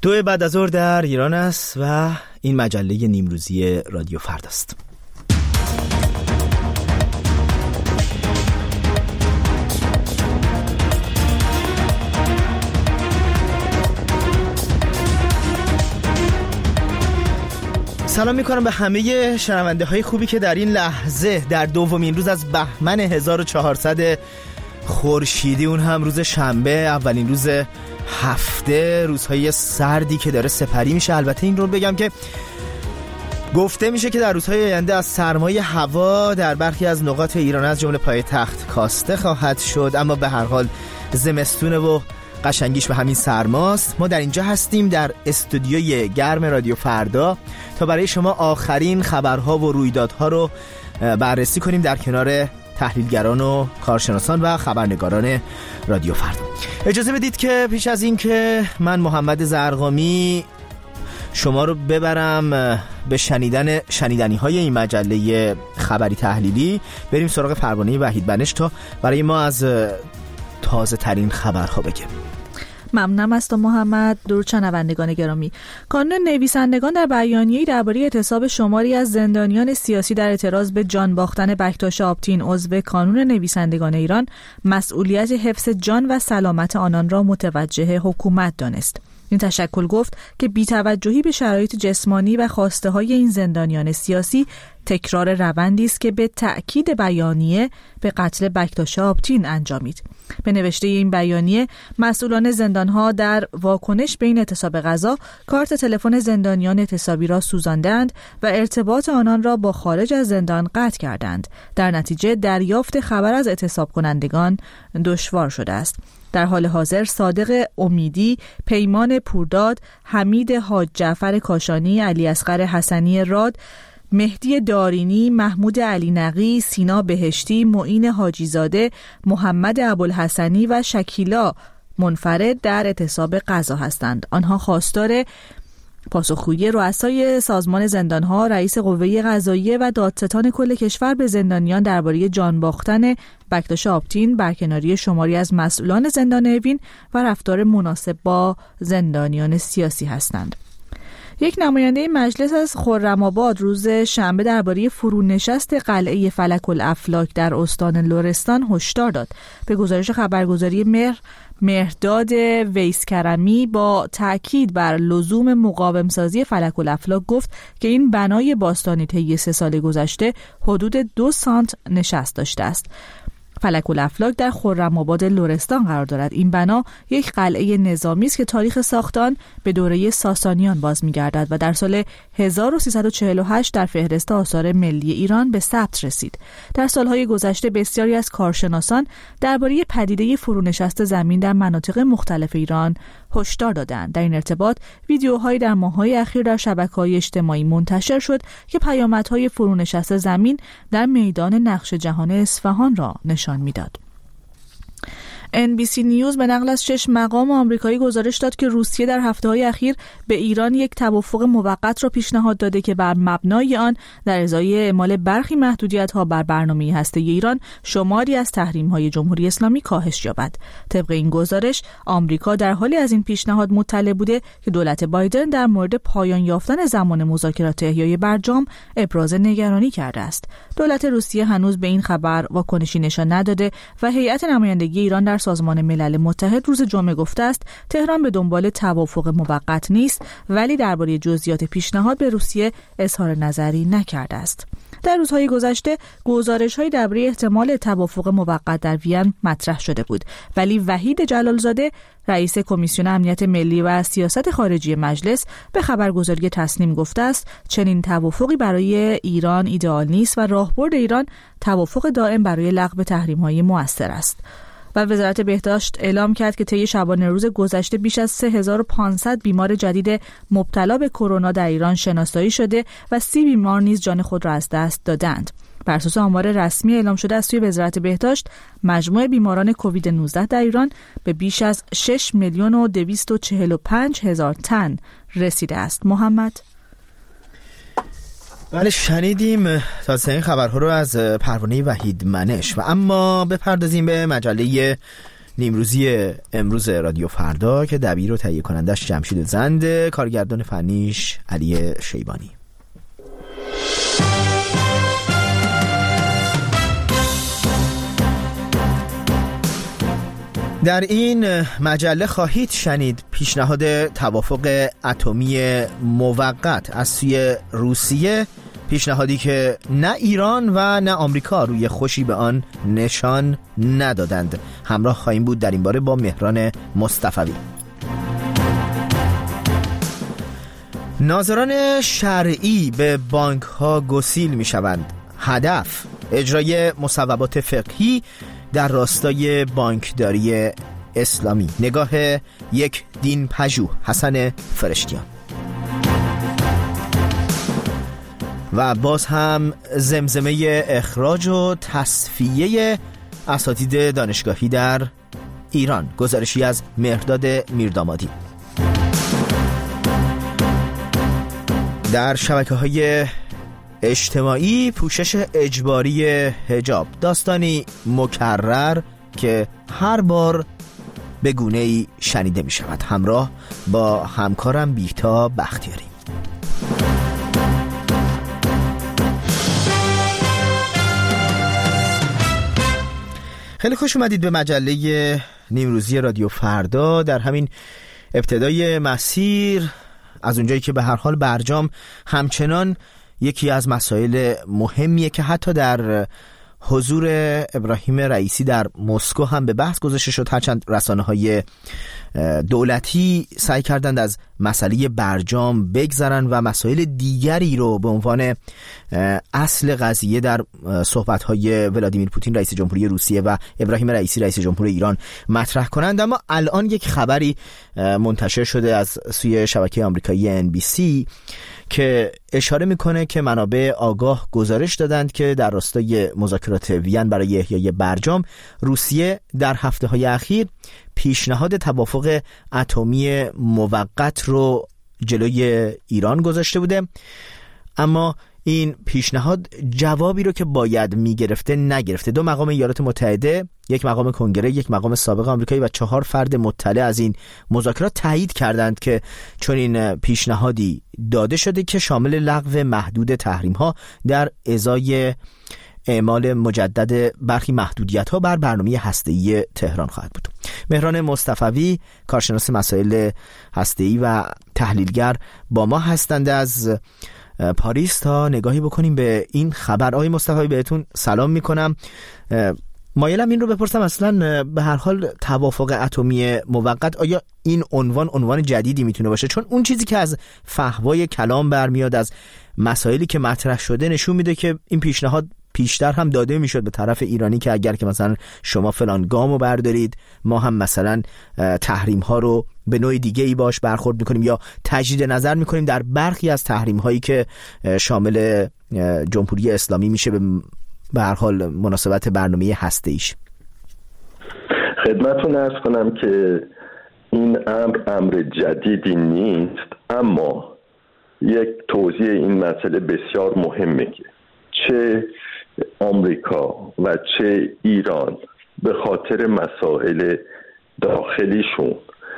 2 بعد از ظهر در ایران است و این مجله نیمروزی رادیو فرداست. سلام میکنم به همه شنونده های خوبی که در این لحظه در دومین روز از بهمن 1400 خورشیدی، اون هم روز شنبه، اولین روز هفته، روزهای سردی که داره سپری میشه. البته این رو بگم که گفته میشه که در روزهای آینده از سرمای هوا در برخی از نقاط ایران از جمله پایتخت کاسته خواهد شد، اما به هر حال زمستونه و قشنگیش به همین سرماست. ما در اینجا هستیم در استودیوی گرم رادیو فردا تا برای شما آخرین خبرها و رویدادها رو بررسی کنیم در کنار تحلیلگران و کارشناسان و خبرنگاران رادیو فردا. اجازه بدید که پیش از این که من محمد زرقامی شما رو ببرم به شنیدنی های این مجله خبری تحلیلی، بریم سراغ پروانه وحید بنش تا برای ما از تازه ترین خبرها بگه. ممنونم از تو محمد. درود شنوندگان گرامی. کانون نویسندگان در بیانیه‌ای درباره اعتصاب شماری از زندانیان سیاسی در اعتراض به جان باختن بکتاش آبتین عضو کانون نویسندگان ایران مسئولیت حفظ جان و سلامت آنان را متوجه حکومت دانست. این تشکل گفت که بی‌توجهی به شرایط جسمانی و خواسته‌های این زندانیان سیاسی تکرار روندی است که به تأکید بیانیه به قتل بکتاش آبتین انجامید. به نوشته این بیانیه، مسئولان زندانها در واکنش به این اعتصاب غذا کارت تلفن زندانیان اعتصابی را سوزاندند و ارتباط آنان را با خارج از زندان قطع کردند. در نتیجه دریافت خبر از اعتصاب کنندگان دشوار شده است. در حال حاضر صادق امیدی، پیمان پورداد، حمید حاج جعفر کاشانی، علی اصغر حسنی راد، مهدی دارینی، محمود علی نقی، سینا بهشتی، معین حاجیزاده، محمد ابوالحسنی و شکیلا منفرد در اعتصاب غذا هستند. آنها خواستار پاسخگویی رؤسای سازمان زندانها، رئیس قوه قضاییه و دادستان کل کشور به زندانیان درباره جان باختن بکتاش آبتین، برکناری شماری از مسئولان زندان اوین و رفتار مناسب با زندانیان سیاسی هستند. یک نماینده مجلس از خرم‌آباد روز شنبه درباره فرونشست قلعه فلک الافلاک در استان لرستان هشدار داد. به گزارش خبرگزاری مهرداد ویسکرمی با تأکید بر لزوم مقاوم‌سازی فلک الافلاک گفت که این بنای باستانی طی 3 سال گذشته حدود 2 سانت نشست داشته است. فلک الافلاک در خرم‌آباد لرستان قرار دارد. این بنا یک قلعه نظامی است که تاریخ ساخت آن به دوره ساسانیان باز می‌گردد و در سال 1348 در فهرست آثار ملی ایران به ثبت رسید. در سالهای گذشته بسیاری از کارشناسان درباره پدیده فرونشست زمین در مناطق مختلف ایران هشدار دادند. در این ارتباط ویدیوهایی در ماه‌های اخیر در شبکه‌های اجتماعی منتشر شد که پیامدهای فرونشست زمین در میدان نقش جهان اصفهان را نشان می‌داد. NBC نیوز به نقل از 6 مقام آمریکایی گزارش داد که روسیه در هفته‌های اخیر به ایران یک توافق موقت را پیشنهاد داده که بر مبنای آن در ازای اعمال برخی محدودیت‌ها بر برنامه هسته‌ای ایران شماری از تحریم‌های جمهوری اسلامی کاهش یابد. طبق این گزارش آمریکا در حالی از این پیشنهاد مطلع بوده که دولت بایدن در مورد پایان یافتن زمان مذاکرات احیای برجام ابراز نگرانی کرده است. دولت روسیه هنوز به این خبر واکنشی نشان نداده و هیئت نمایندگی ایران در سازمان ملل متحد روز جمعه گفته است تهران به دنبال توافق موقت نیست، ولی درباره جزئیات پیشنهاد به روسیه اظهار نظری نکرده است. در روزهای گذشته گزارش‌هایی درباره احتمال توافق موقت در وین مطرح شده بود، ولی وحید جلالزاده رئیس کمیسیون امنیت ملی و سیاست خارجی مجلس به خبرگزاری تصنیم گفته است چنین توافقی برای ایران ایدئال نیست و راهبرد ایران توافق دائم برای لغو تحریم‌های مؤثر است. و وزارت بهداشت اعلام کرد که طی شبانه روز گذشته بیش از 3500 بیمار جدید مبتلا به کرونا در ایران شناسایی شده و 30 بیمار نیز جان خود را از دست دادند. بر اساس آمار رسمی اعلام شده از سوی وزارت بهداشت، مجموع بیماران کووید 19 در ایران به بیش از 6,245,000 تن رسیده است. محمد. بله، شنیدیم تازه این خبرها رو از پروانه وحید منش و اما بپردازیم به مجله نیمروزی امروز رادیو فردا که دبیر و تهیه کنندش جمشید زند، کارگردان فنیش علی شیبانی. در این مجله خواهید شنید پیشنهاد توافق اتمی موقت از سوی روسیه، پیشنهادی که نه ایران و نه آمریکا روی خوشی به آن نشان ندادند. همراه خواهیم بود در این باره با مهران مصطفوی. ناظران شرعی به بانک ها گسیل می شوند. هدف اجرای مصوبات فقهی در راستای بانکداری اسلامی. نگاه یک دین پژوه، حسن فرشتیان. و باز هم زمزمه اخراج و تصفیه اساتید دانشگاهی در ایران، گزارشی از مهرداد میردامادی. در شبکه‌های اجتماعی پوشش اجباری حجاب، داستانی مکرر که هر بار به گونه‌ای شنیده می شود. همراه با همکارم بیتا بختیاری. خیلی خوش اومدید به مجله نیمروزی رادیو فردا. در همین ابتدای مسیر، از اونجایی که به هر حال برجام همچنان یکی از مسائل مهمیه که حتی در حضور ابراهیم رئیسی در مسکو هم به بحث گذاشته شد، هرچند رسانه‌های دولتی سعی کردند از مسئله برجام بگذرن و مسائل دیگری رو به عنوان اصل قضیه در صحبت‌های ولادیمیر پوتین رئیس جمهوری روسیه و ابراهیم رئیسی رئیس جمهوری ایران مطرح کنند. اما الان یک خبری منتشر شده از سوی شبکه آمریکایی NBC که اشاره میکنه که منابع آگاه گزارش دادند که در راستای مذاکرات وین برای احیای برجام، روسیه در هفته‌های اخیر پیشنهاد توافق اتمی موقت رو جلوی ایران گذاشته بوده، اما این پیشنهاد جوابی رو که باید میگرفته نگرفته. 2 مقام ایالات متحده، 1 مقام کنگره، 1 مقام سابق آمریکایی و 4 فرد مطلع از این مذاکرات تایید کردند که چون این پیشنهادی داده شده که شامل لغو محدود تحریم ها در ازای اعمال مجدد برخی محدودیت ها بر برنامه هسته‌ای تهران خواهد بود. مهران مصطفوی، کارشناس مسائل هسته‌ای و تحلیلگر، با ما هستند از پاریس تا نگاهی بکنیم به این خبر. آقای مصطفوی بهتون سلام میکنم. مایلم این رو بپرسم، اصلا به هر حال توافق اتمی موقت، آیا این عنوان جدیدی میتونه باشه؟ چون اون چیزی که از فحوای کلام برمیاد، از مسائلی که مطرح شده، نشون میده که این پیشنهاد پیشتر هم داده میشد به طرف ایرانی که اگر که مثلا شما فلان گامو بردارید، ما هم مثلا تحریم ها رو به نوع دیگه ای باش برخورد میکنیم یا تجدید نظر میکنیم در برخی از تحریم هایی که شامل جمهوری اسلامی میشه به هر حال مناسبت برنامه هسته‌ایش. خدمتتون عرض کنم که این امر جدیدی نیست، اما یک توضیح این مسئله بسیار مهمه که چه آمریکا و چه ایران به خاطر مسائل داخلیشون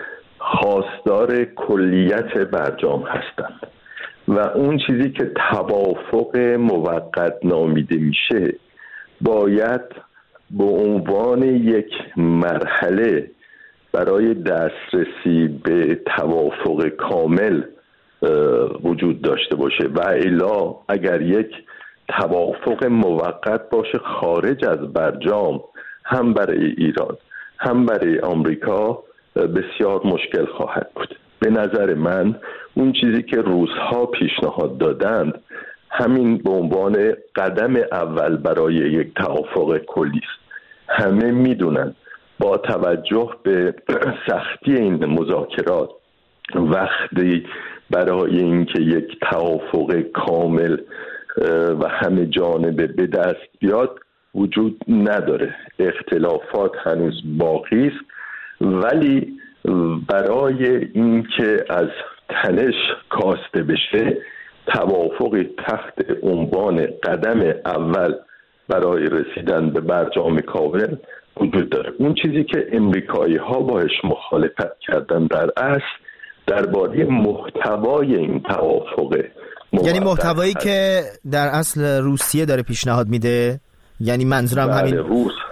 خواستار کلیت برجام هستند و اون چیزی که توافق موقت نامیده میشه باید به عنوان یک مرحله برای دسترسی به توافق کامل وجود داشته باشه و الا اگر یک توافق موقت باشه خارج از برجام، هم برای ایران هم برای آمریکا بسیار مشکل خواهد بود. به نظر من اون چیزی که روس‌ها پیشنهاد دادند همین به عنوان قدم اول برای یک توافق کلی است. همه میدونن با توجه به سختی این مذاکرات وقتی برای اینکه یک توافق کامل و همه جانبه به دست بیاد وجود نداره. اختلافات هنوز باقی است، ولی برای اینکه از تنش کاسته بشه توافق تحت عنوان قدم اول برای رسیدن به برجام کامل وجود داره. اون چیزی که امریکایی ها باش مخالفت کردن در اصل درباره محتوای این توافقه، یعنی محتوایی که در اصل روسیه داره پیشنهاد میده، یعنی منظورم همین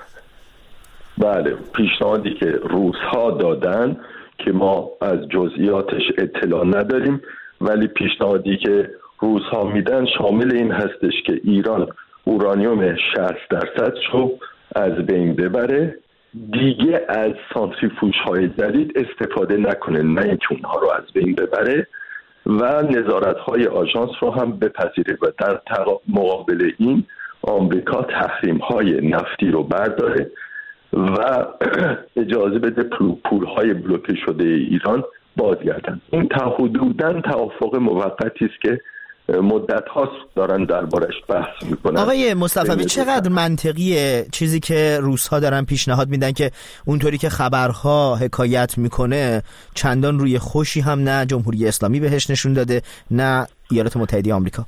بله پیشنهادی که روس ها دادن که ما از جزئیاتش اطلاع نداریم، ولی پیشنهادی که روس ها میدن شامل این هستش که ایران اورانیوم 60% رو از بین ببره، دیگه از سانتریفوژ های جدید استفاده نکنه، نه اینکه اونها رو از بین ببره و نظارت های آژانس رو هم بپذیره و در مقابل این آمریکا تحریم های نفتی رو برداره و اجازه بده پول های بلوکه شده ایران بازگردن. این حدوداً توافق موقتی است که مدت هاست دارن دربارش بحث میکنن. آقای مصطفی چقدر منطقیه چیزی که روس ها دارن پیشنهاد میدن که اونطوری که خبرها حکایت میکنه چندان روی خوشی هم نه جمهوری اسلامی بهش نشون داده نه ایالات متحده آمریکا؟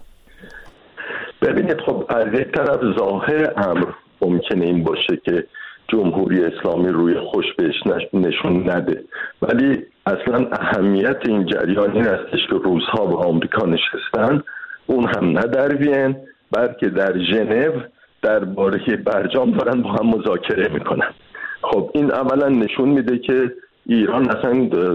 ببینید خب از یک طرف ظاهر امر ممکنه این باشه که جمهوری اسلامی روی خوش بهش نشون نده، ولی اصلا اهمیت این جریان این استش که روس‌ها با آمریکا نشستن، اون هم نه در وین بلکه در ژنو درباره برجام دارن با هم مذاکره میکنن. خب این اولا نشون میده که ایران اصلا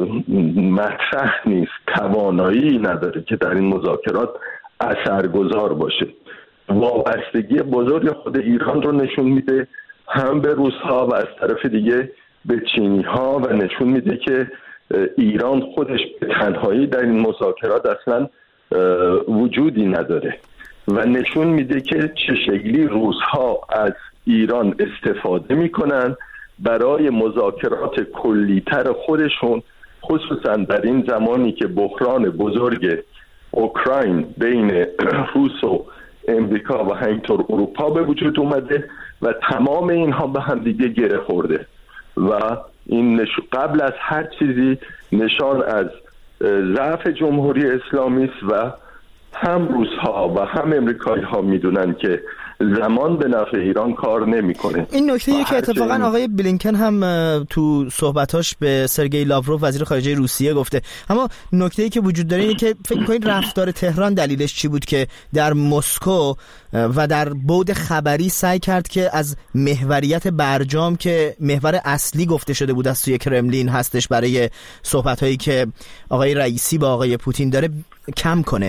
مطرح نیست، توانایی نداره که در این مذاکرات اثرگذار باشه. وابستگی بزرگ خود ایران رو نشون میده هم به روس‌ها و از طرف دیگه به چینی‌ها و نشون میده که ایران خودش به تنهایی در این مذاکرات اصلا وجودی نداره و نشون میده که چه شکلی روس‌ها از ایران استفاده میکنن برای مذاکرات کلی‌تر خودشون، خصوصا در این زمانی که بحران بزرگ اوکراین بین روس و امریکا و همینطور اروپا به وجود اومده و تمام اینها به هم دیگه گره خورده و این قبل از هر چیزی نشان از ضعف جمهوری اسلامی است و هم روس‌ها و هم امریکایی‌ها میدونن که زمان به نفع ایران کار نمیکنه. این نکته‌ای که اتفاقا آقای بلینکن هم تو صحبتاش به سرگئی لاوروف وزیر خارجه روسیه گفته. اما نکته‌ای که وجود داره اینه که فکر می‌کنید رفتار تهران دلیلش چی بود که در مسکو و در بعد خبری سعی کرد که از محوریت برجام که محور اصلی گفته شده بود از سوی کرملین هستش برای صحبت‌هایی که آقای رئیسی با آقای پوتین داره کم کنه؟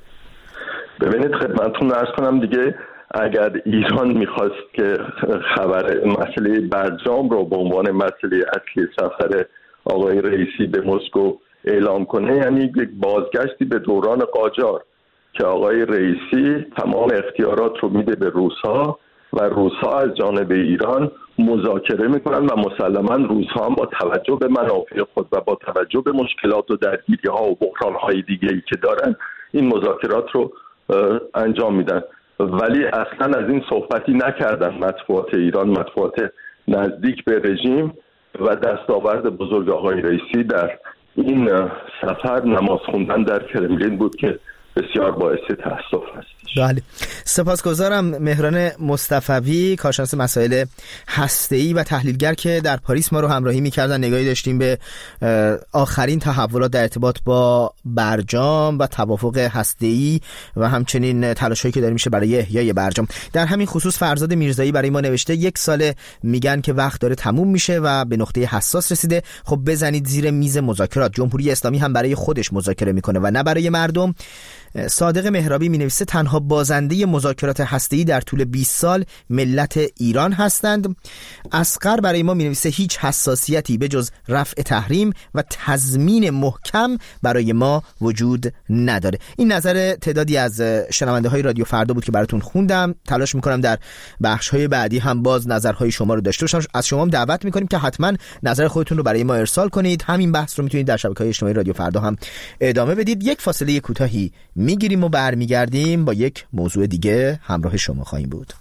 ببینید خدمتتون عرض کنم دیگه اگر ایران میخواست که خبر مسئله برجام رو به عنوان مسئله اصلی سفر آقای رئیسی به مسکو اعلام کنه، یعنی یک بازگشتی به دوران قاجار که آقای رئیسی تمام اختیارات رو میده به روس‌ها و روس‌ها از جانب ایران مذاکره میکنن و مسلماً روس‌ها هم با توجه به منافع خود و با توجه به مشکلات و درگیری‌ها و بحران‌های دیگه‌ای که دارن این مذاکرات رو انجام میدن. ولی اصلا از این صحبتی نکردن مطبوعات ایران، مطبوعات نزدیک به رژیم و دستاورد بزرگ آقای رئیسی در این سفر نماز خوندن در کرملین بود که بسیار باعث تأسف هستش. بله، سپاسگزارم. مهران مصطفی، کارشناس مسائل هسته‌ای و تحلیلگر که در پاریس ما رو همراهی می‌کردن. نگاهی داشتیم به آخرین تحولات در ارتباط با برجام و توافق هسته‌ای و همچنین تلاش‌هایی که داره میشه برای احیای برجام. در همین خصوص فرزاد میرزایی برای ما نوشته 1 سال میگن که وقت داره تموم میشه و به نقطه حساس رسیده. خب بزنید زیر میز مذاکرات. جمهوری اسلامی هم برای خودش مذاکره میکنه و نه برای مردم. صادق مهرابی می‌نویسه تنها بازنده مذاکرات هسته‌ای در طول 20 سال ملت ایران هستند. اصغر برای ما می‌نویسه هیچ حساسیتی به جز رفع تحریم و تضمین محکم برای ما وجود نداره. این نظر تعدادی از شنونده‌های رادیو فردا بود که براتون خوندم. تلاش می‌کنم در بخش‌های بعدی هم باز نظرهای شما رو داشته باشم. از شما هم دعوت می‌کنیم که حتما نظر خودتون رو برای ما ارسال کنید. همین بحث رو می‌تونید در شبکه‌های اجتماعی رادیو فردا هم ادامه بدید. یک فاصله کوتاهی میگیریم و برمیگردیم با یک موضوع دیگه همراه شما خواهیم بود.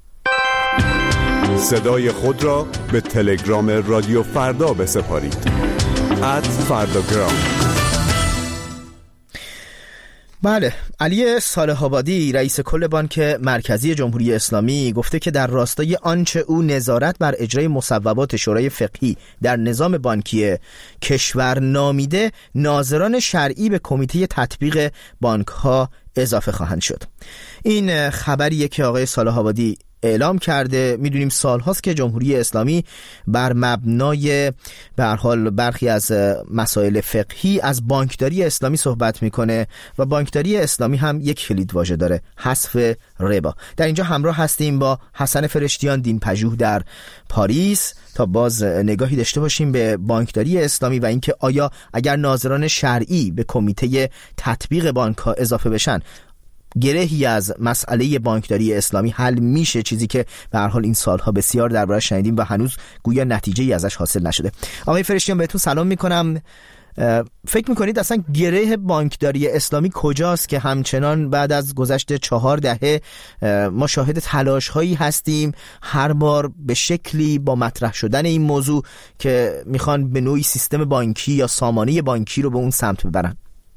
صدای خود را به تلگرام رادیو فردا بسپارید. @فرداگرام. بله، علی صالح آبادی رئیس کل بانک مرکزی جمهوری اسلامی گفته که در راستای آنچه او نظارت بر اجرای مصوبات شورای فقهی در نظام بانکی کشور نامیده، ناظران شرعی به کمیته تطبیق بانک ها اضافه خواهند شد. این خبریه که آقای صالح آبادی اعلام کرده. میدونیم سال هاست که جمهوری اسلامی بر مبنای به هر حال برخی از مسائل فقهی از بانکداری اسلامی صحبت میکنه و بانکداری اسلامی هم یک کلیدواژه داره، حذف ربا. در اینجا همراه هستیم با حسن فرشتیان، دین پژوه در پاریس، تا باز نگاهی داشته باشیم به بانکداری اسلامی و اینکه آیا اگر ناظران شرعی به کمیته تطبیق بانک ها اضافه بشن گرهی از مسئله بانکداری اسلامی حل میشه، چیزی که به هر حال این سالها بسیار دربارش شنیدیم و هنوز گویا نتیجه‌ای ازش حاصل نشده. آقای فرشتیان بهتون سلام میکنم. فکر میکنید اصلا گره بانکداری اسلامی کجاست که همچنان بعد از گذشت 4 دهه ما شاهد تلاش هایی هستیم هر بار به شکلی با مطرح شدن این موضوع که میخوان به نوعی سیستم بانکی یا سامانه بانکی رو به اون سمت ببرن؟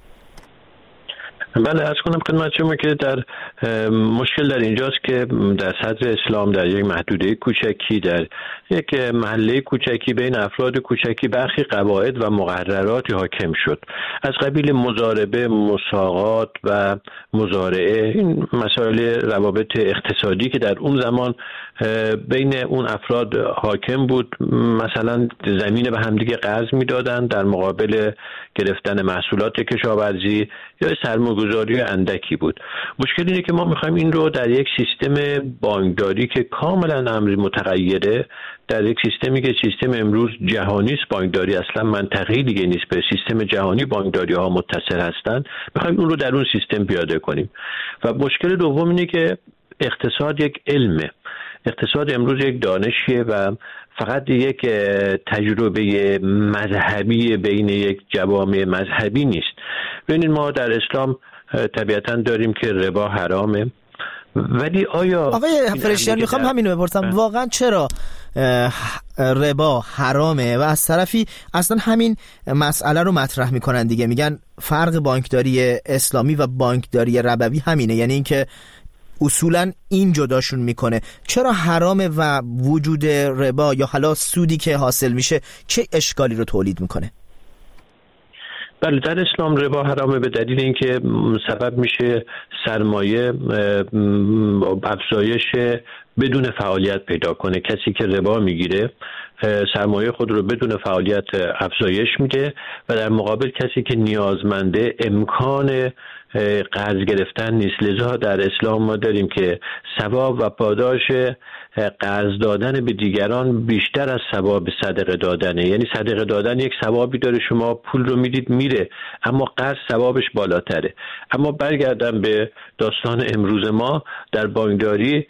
بله، عرض کنم خدمت شما که در مشکل در اینجاست که در صدر اسلام در یک محدوده کوچکی، در یک محله کوچکی بین افراد کوچکی برخی قواعد و مقرراتی حاکم شد، از قبیل مضاربه، مساقات و مزارعه. این مسائل روابط اقتصادی که در اون زمان بین اون افراد حاکم بود، مثلا زمین به همدیگه قرض میدادن در مقابل گرفتن محصولات کشاورزی یا سرمایه‌گذاری اندکی بود. مشکل اینه که ما میخوایم این رو در یک سیستم بانکداری که کاملا امری متغیره، در یک سیستمی که سیستم امروز جهانی است، بانکداری اصلا منطقه‌ای دیگه نیست، به سیستم جهانی بانکداری ها متصل هستن، میخوایم اون رو در اون سیستم پیاده کنیم. و مشکل دوم اینه که اقتصاد یک علمه، اقتصاد امروز یک دانشیه و فقط یک تجربه مذهبی بین یک جوامع مذهبی نیست. ببینید ما در اسلام طبیعتاً داریم که ربا حرامه، ولی آیا آقای فرشتیان میخوام همینو بپرسم، واقعا چرا ربا حرامه و از طرفی اصلا همین مسئله رو مطرح میکنن دیگه، میگن فرق بانکداری اسلامی و بانکداری ربوی همینه، یعنی اینکه اصولا این جداشون میکنه. چرا حرامه و وجود ربا یا حالا سودی که حاصل میشه چه اشکالی رو تولید میکنه؟ بله، در اسلام ربا حرامه به دلیل اینکه سبب میشه سرمایه افزایش بدون فعالیت پیدا کنه. کسی که ربا میگیره سرمایه خود رو بدون فعالیت افزایش میده و در مقابل کسی که نیازمنده امکان قرض گرفتن نیست. لذا در اسلام ما داریم که ثواب و پاداش قرض دادن به دیگران بیشتر از ثواب صدقه دادنه. یعنی صدقه دادن یک ثوابی داره، شما پول رو میدید میره، اما قرض ثوابش بالاتره. اما برگردم به داستان امروز ما در بانکداری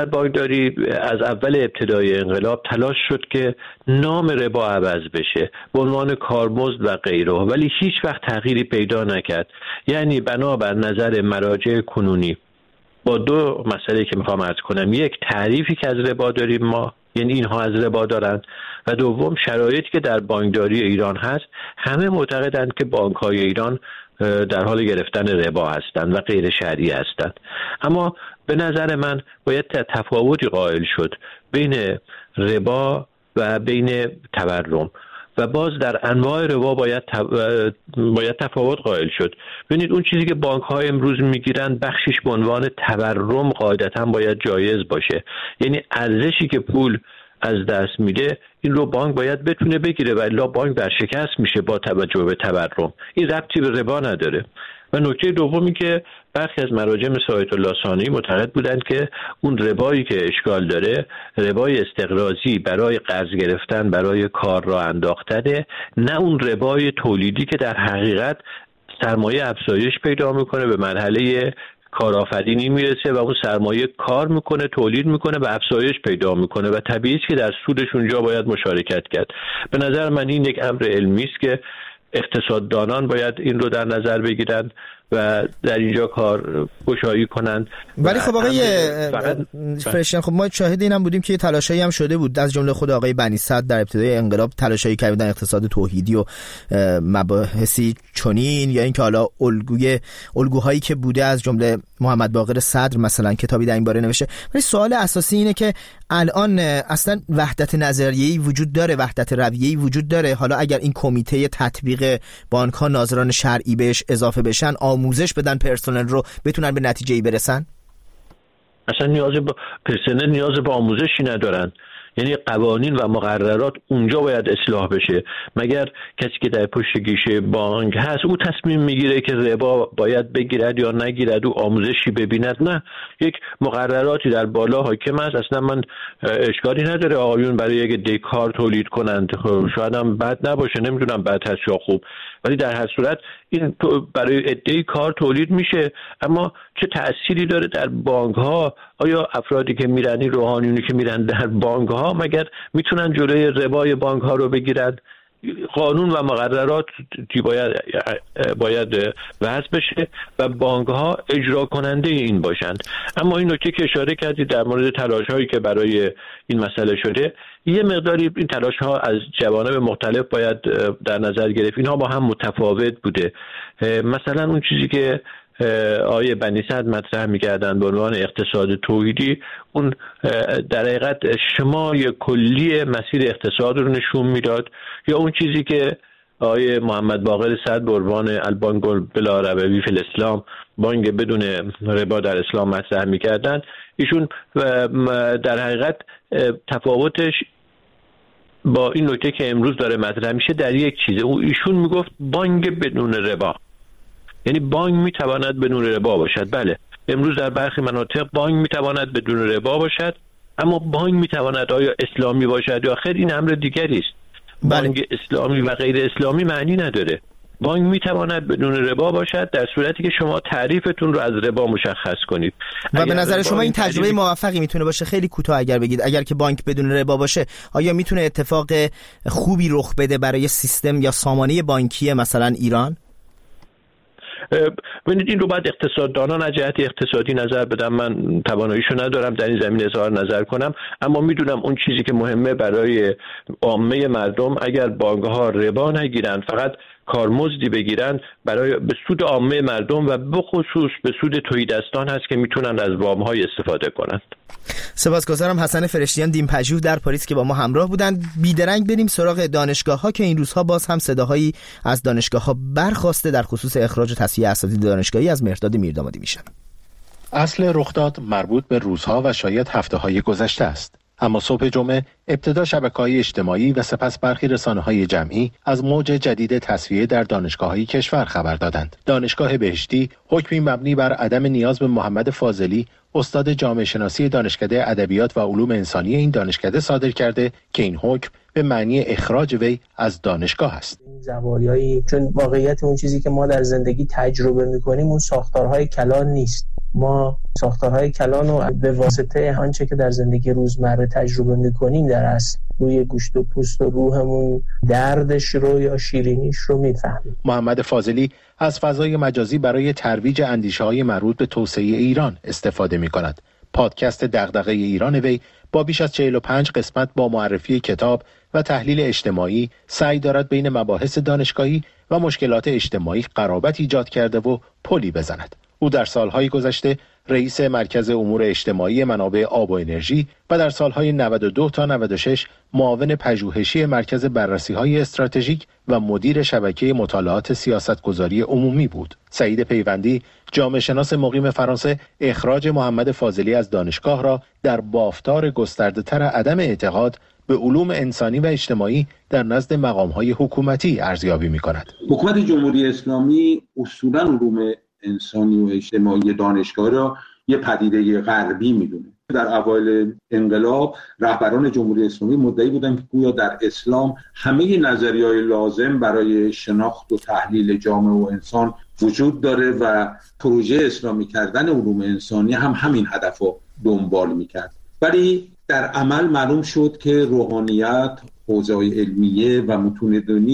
از اول ابتدای انقلاب تلاش شد که نام ربا عوض بشه به عنوان کارمزد و غیره، ولی هیچ وقت تغییری پیدا نکرد. یعنی بنابر نظر مراجع کنونی با دو مسئله که میخوام عرض کنم، یک تعریفی که از ربا داریم ما، یعنی اینها از ربا دارن، و دوم شرایطی که در بانکداری ایران هست. همه معتقدند که بانک‌های ایران در حال گرفتن ربا هستند و غیر شرعی هستند. اما به نظر من باید تفاوتی قائل شد بین ربا و بین تورم و باز در انواع ربا باید تفاوت قائل شد. ببینید اون چیزی که بانک‌ها امروز میگیرن بخشش به عنوان تورم قاعدتاً باید جایز باشه، یعنی ارزشی که پول از دست میده این رو بانک باید بتونه بگیره و الا بانک ورشکست میشه با توجه به تورم. این ربطی به ربا نداره. و نکته دومی که برخی از مراجع مثل آیت الله ثانی معتقد بودند که اون ربایی که اشکال داره ربای استقراضی برای قرض گرفتن برای کار را انداختنه، نه اون ربای تولیدی که در حقیقت سرمایه افزایش پیدا میکنه، به مرحله کارآفرینی میرسه و اون سرمایه کار میکنه، تولید میکنه و افزایش پیدا میکنه و طبیعیه که در سودش اونجا باید مشارکت کرد. به نظر من این یک امر علمی است که اقتصاددانان باید این رو در نظر بگیرن و در اینجا کار گشایی کنند. ولی خب آقای فرشتیان، خب ما شاهد اینم بودیم که تلاشایی هم شده بود از جمله خود آقای بنی صدر در ابتدای انقلاب تلاشایی کردن اقتصاد توحیدی و مباحثی چنین، یا اینکه حالا الگوهایی که بوده از جمله محمد باقر صدر مثلا کتابی در این باره نوشته. ولی سوال اساسی اینه که الان اصلا وحدت نظریه‌ای وجود داره، وحدت رویه‌ای وجود داره؟ حالا اگر این کمیته تطبیق بانک‌ها ناظران شرعی بهش اضافه بشن، آموزش بدن پرسنل رو، بتونن به نتیجه‌ای برسن؟ اصلا نیاز به آموزشی ندارن. یعنی قوانین و مقررات اونجا باید اصلاح بشه. مگر کسی که در پشت گیشه بانک هست او تصمیم میگیره که ربا باید بگیرد یا نگیرد، او آموزشی ببیند؟ نه، یک مقرراتی در بالا حاکم است. اصلا من اشکالی نداره آقایون برای یک دیکار تولید کنند، شاید هم بد نباشه، نمیدونم بد هست یا خوب، ولی در هر صورت این برای عده‌ای کار تولید میشه. اما چه تأثیری داره در بانک ها؟ آیا افرادی که میرن، این روحانیونی که میرن در بانک ها، مگر میتونن جلوی ربای بانک ها رو بگیرن؟ قانون و مقررات باید وضع بشه و بانک ها اجرا کننده این باشند. اما این نکته که اشاره کردید در مورد تلاش هایی که برای این مسئله شده، یه مقداری این تلاش ها از جوانب مختلف باید در نظر گرفت. اینها با هم متفاوت بوده. مثلا اون چیزی که آیه بنی صدر مطرح می‌کردن به عنوان اقتصاد توحیدی، اون در حقیقت شمای کلی مسیر اقتصاد رو نشون میداد. یا اون چیزی که آیه محمد باقر صدر به عنوان البانک بلا ربوی فی الاسلام، بانک بدون ربا در اسلام مطرح می‌کردن، ایشون در حقیقت تفاوتش با این نکته که امروز داره مطرح میشه در یک چیزه. ایشون میگفت بانک بدون ربا، یعنی بانک میتواند بدون ربا باشد. بله، امروز در برخی مناطق بانک میتواند بدون ربا باشد، اما بانک میتواند آیا اسلامی باشد یا خیر، این امر دیگری است. بانک اسلامی و غیر اسلامی معنی نداره. بانک میتواند بدون ربا باشد در صورتی که شما تعریفتون رو از ربا مشخص کنید. و به نظر شما این تجربه موفقی میتونه باشه؟ خیلی کوتاه اگر بگید، اگر که بانک بدون ربا باشه، آیا میتونه اتفاق خوبی رخ بده برای سیستم یا سامانه بانکی مثلا ایران؟ ببینید، این رو باید اقتصاددانان از جهت اقتصادی نظر بدم. من تواناییشو ندارم در این زمینه اظهار نظر کنم، اما میدونم اون چیزی که مهمه برای عامه مردم، اگر بانک‌ها ربا نگیرن، فقط کارمزدی بگیرن، به سود عامه مردم و به خصوص به سود تهیدستان هست که میتونن از وام‌های استفاده کنند. سپاسگزارم. حسن فرشتیان، دین پژوه در پاریس که با ما همراه بودند. بیدرنگ بریم سراغ دانشگاه‌ها که این روزها باز هم صداهایی از دانشگاه‌ها برخاسته در خصوص اخراج و تصفیه اساتید دانشگاهی. از مهرداد میردامادی میشن. اصل رخداد مربوط به روزها و شاید هفته‌های گذشته است. اما صبح جمعه ابتدا شبکه‌های اجتماعی و سپس برخی رسانه‌های جمعی از موج جدید تصفیه در دانشگاه‌های کشور خبر دادند. دانشگاه بهشتی حکمی مبنی بر عدم نیاز به محمد فاضلی، استاد جامعه شناسی دانشکده ادبیات و علوم انسانی این دانشکده صادر کرده که این حکم به معنی اخراج وی از دانشگاه است. زوایایی، چون واقعیت اون چیزی که ما در زندگی تجربه می‌کنیم اون ساختارهای کلان نیست. ما ساختارهای کلان رو به واسطه آنچه که در زندگی روزمره تجربه می‌کنیم در اصل روی گوشت و پوست و روحمون دردش رو یا شیرینیش رو می‌فهمیم. محمد فاضلی از فضای مجازی برای ترویج اندیشه‌های مربوط به توسعه ایران استفاده می‌کند. پادکست دغدغه ایران وی با بیش از 45 قسمت با معرفی کتاب و تحلیل اجتماعی سعی دارد بین مباحث دانشگاهی و مشکلات اجتماعی قرابت ایجاد کرده و پلی بزند. او در سالهای گذشته رئیس مرکز امور اجتماعی منابع آب و انرژی و در سالهای 92 تا 96 معاون پژوهشی مرکز بررسی‌های استراتژیک و مدیر شبکه مطالعات سیاستگذاری عمومی بود. سعید پیوندی، جامعه شناس مقیم فرانسه، اخراج محمد فاضلی از دانشگاه را در بافتار گسترده‌تر عدم اعتقاد به علوم انسانی و اجتماعی در نزد مقام‌های حکومتی ارزیابی می‌کند. حکومت جمهوری اسلامی اصولاً علوم انسانی و اجتماعی دانشگاه را یه پدیده غربی می‌دونه. در اوایل انقلاب رهبران جمهوری اسلامی مدعی بودند که گویا در اسلام همه نظریه‌های لازم برای شناخت و تحلیل جامعه و انسان وجود داره و پروژه اسلامی کردن علوم انسانی هم همین هدف رو دنبال می‌کرد. ولی در عمل معلوم شد که روحانیت، حوزه‌های علمیه و متون دینی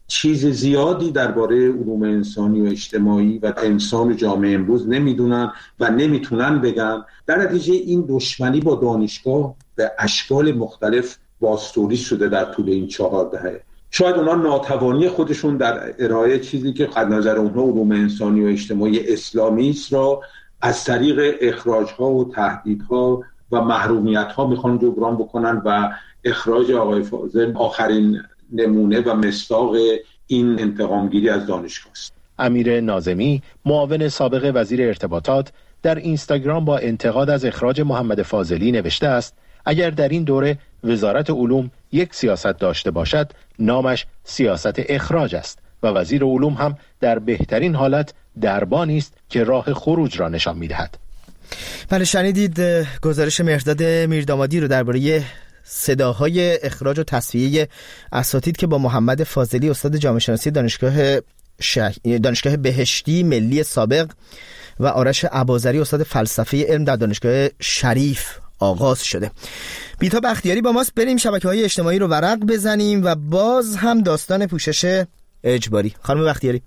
چیز زیادی درباره علوم انسانی و اجتماعی و انسان و جامعه امروز نمیدونن و نمیتونن بگن. در نتیجه این دشمنی با دانشگاه به اشکال مختلف بازتولی شده در طول این 4 دهه. شاید اونا ناتوانی خودشون در ارائه چیزی که قد نظر اونها علوم انسانی و اجتماعی اسلامی است را از طریق اخراج‌ها و تهدیدها و محرومیت‌ها میخوان جبران بکنن و اخراج آقای فاضل آخرین نمونه و مصداق این انتقامگیری از دانشگاه است. امیر ناظمی، معاون سابق وزیر ارتباطات، در اینستاگرام با انتقاد از اخراج محمد فاضلی نوشته است: اگر در این دوره وزارت علوم یک سیاست داشته باشد، نامش سیاست اخراج است و وزیر علوم هم در بهترین حالت دربانی است که راه خروج را نشان می‌دهد. بله، شنیدید گزارش مهرداد میردامادی رو درباره صداهای اخراج و تصفیه اساتید که با محمد فاضلی استاد جامعه شناسی دانشگاه بهشتی ملی سابق و آرش اباظری استاد فلسفه علم در دانشگاه شریف آغاز شده. بیتا بختیاری با ماست. بریم شبکه‌های اجتماعی رو ورق بزنیم و باز هم داستان پوشش اجباری. خانم بختیاری.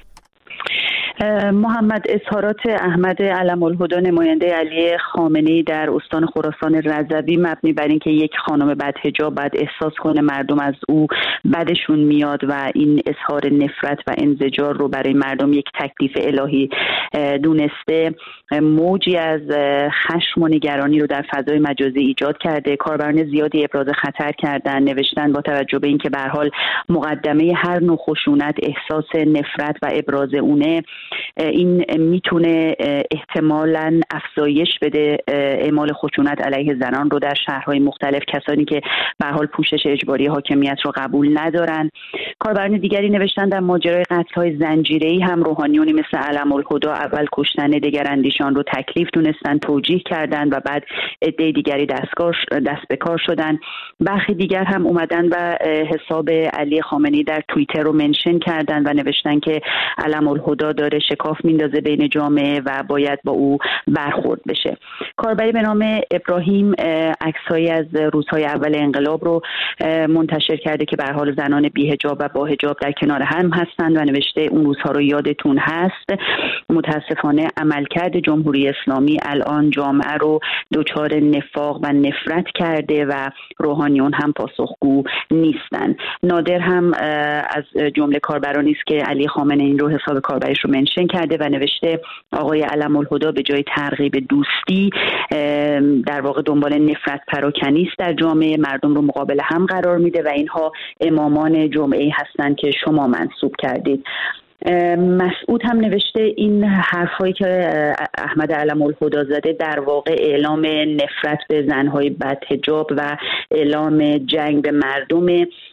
محمد، اظهارات احمد علم‌الهدی نماینده علی خامنه‌ای در استان خراسان رضوی مبنی بر اینکه یک خانم بدحجاب باید احساس کنه مردم از او بدشون میاد و این اظهار نفرت و انزجار رو برای مردم یک تکلیف الهی دونسته، موجی از خشم و نگرانی رو در فضای مجازی ایجاد کرده. کاربران زیادی ابراز خطر کردن، نوشتن با توجه به اینکه به هر حال مقدمه هر نوع خشونت احساس نفرت و ابراز اونه، این میتونه احتمالاً افزایش بده اعمال خشونت علیه زنان رو در شهرهای مختلف، کسانی که به هر حال پوشش اجباری حاکمیت رو قبول ندارن. کاربران دیگری نوشتن در ماجرای قتل‌های زنجیره‌ای هم روحانیونی مثل علم‌الهدی اول کشتن دگراندیشان رو تکلیف دونستن، توجیه کردن و بعد عده دیگری دست به کار شدن. برخی دیگر هم اومدن و حساب علی خامنه‌ای در توییتر رو منشن کردن و نوشتن که علم‌الهدی داره شکاف میندازه بین جامعه و باید با او برخورد بشه. کاربری به نام ابراهیم عکس‌هایی از روزهای اول انقلاب رو منتشر کرده که به هر حال زنان بی‌حجاب و با حجاب در کنار هم هستند و نوشته اون روزها رو یادتون هست. متاسفانه عملکرد جمهوری اسلامی الان جامعه رو دچار نفاق و نفرت کرده و روحانیون هم پاسخگو نیستن. نادر هم از جمله کاربرانی است که علی خامنه‌ای رو حساب کاربریش رو منشن کرده و نوشته آقای علم‌الهدی به جای ترغیب دوستی در واقع دنبال نفرت پراکنی است در جامعه، مردم رو مقابل هم قرار میده و اینها امامان جمعه هستند که شما منسوب کردید. مسعود هم نوشته این حرفایی که احمد علم‌الهدی زده در واقع اعلام نفرت به زنهای بدحجاب و اعلام جنگ به مردم.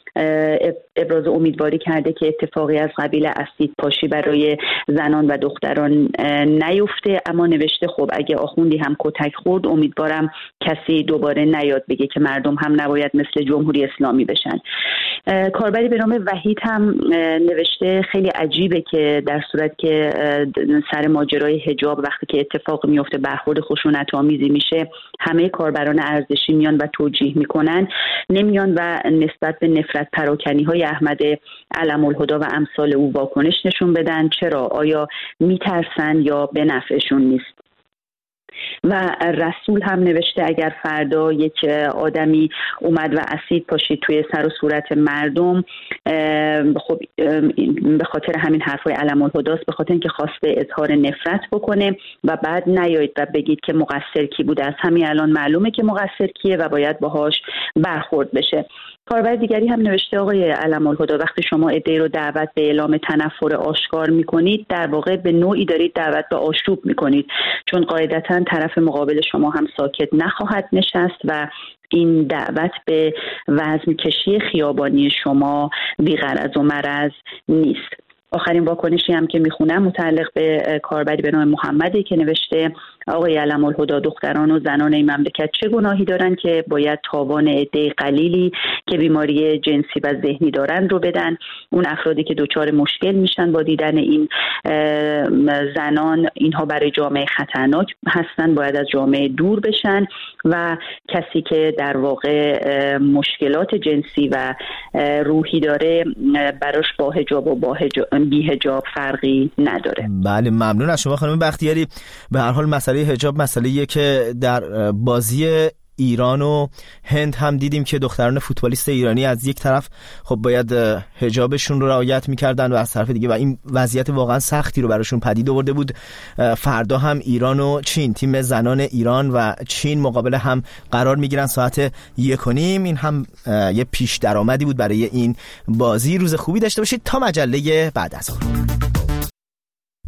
ابراز امیدواری کرده که اتفاقی از قبیل اسید پاشی برای زنان و دختران نیفته، اما نوشته خب اگه آخوندی هم کتک خورد امیدوارم کسی دوباره نیاد بگه که مردم هم نباید مثل جمهوری اسلامی بشن. کاربری به نام وحید هم نوشته خیلی عجیبه که در صورت که سر ماجرای حجاب وقتی که اتفاق میفته برخورد خشونت‌آمیزی میشه، همه کاربران ارزشی میان و توجیه میکنن، نمیان و نسبت به نفرت پراکنی‌های احمد علم‌الهدی و امثال او واکنش نشون بدن. چرا؟ آیا میترسن یا به نفعشون نیست؟ و رسول هم نوشته اگر فردا یک آدمی اومد و اسید پاشید توی سر و صورت مردم، خب به خاطر همین حرفای علم‌الهدی است، به خاطر اینکه خواسته اظهار نفرت بکنه و بعد نیایید و بگید که مقصر کی بوده. از همین الان معلومه که مقصر کیه و باید باهاش برخورد بشه. کاربر دیگری هم نوشته آقای علم‌الهدی وقتی شما عده‌ای رو دعوت به اعلام تنفر آشکار میکنید، در واقع به نوعی دارید دعوت به آشوب میکنید، چون قاعدتاً طرف مقابل شما هم ساکت نخواهد نشست و این دعوت به وزن کشی خیابانی شما بی غرض و مرض نیست. آخرین واکنشی هم که میخونم متعلق به کاربری به نام محمدی که نوشته آقای علم الهدی، دختران و زنان این مملکت چه گناهی دارن که باید تاوان عده قلیلی که بیماری جنسی و ذهنی دارن رو بدن؟ اون افرادی که دچار مشکل میشن با دیدن این زنان، اینها برای جامعه خطرناک هستن، باید از جامعه دور بشن و کسی که در واقع مشکلات جنسی و روحی داره براش با حجاب و بی حجاب فرقی نداره. بله، ممنون از شما خانم بختیاری. به هر حال مسئله حجاب مسئله‌ایه که در بازی ایران و هند هم دیدیم که دختران فوتبالیست ایرانی از یک طرف خب باید حجابشون رو رعایت می‌کردن و از طرف دیگه و این وضعیت واقعا سختی رو براشون پدید آورده بود. فردا هم ایران و چین، تیم زنان ایران و چین مقابل هم قرار می‌گیرن ساعت 1:30. این هم یه پیش درآمدی بود برای این بازی. روز خوبی داشته باشید تا مجله بعد از ظهر.